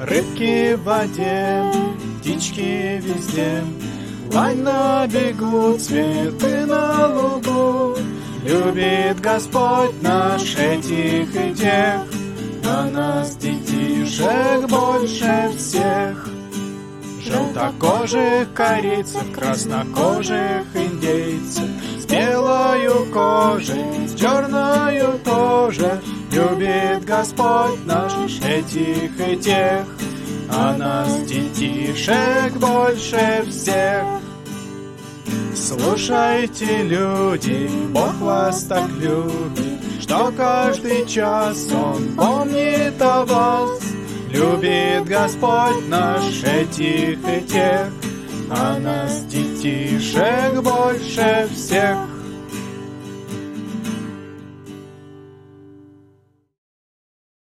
Рыбки в воде, птички везде, лань на бегу, цветы на лугу. Любит Господь наш этих и тех, а нас, детишек, больше всех. Желтокожих корейцев, краснокожих индейцев, с белою кожей, с черною тоже. Любит Господь наш этих и тех, а нас, детишек, больше всех. Слушайте, люди, Бог вас так любит, что каждый час Он помнит о вас. Любит Господь наш этих и тех, а нас, детишек, больше всех.